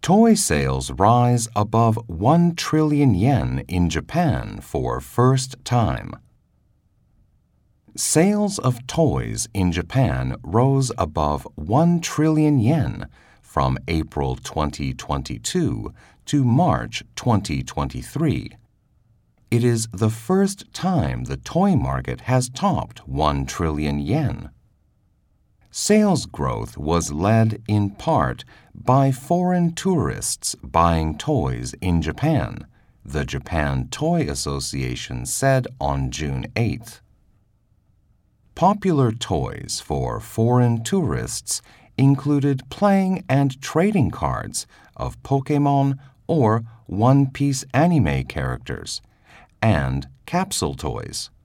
Toy sales rise above 1 trillion yen in Japan for first time. Sales of toys in Japan rose above 1 trillion yen from April 2022 to March 2023. It is the first time the toy market has topped 1 trillion yen. Sales growth was led in part by foreign tourists buying toys in Japan, the Japan Toy Association said on June 8th. Popular toys for foreign tourists included playing and trading cards of Pokémon or One Piece anime characters, and capsule toys.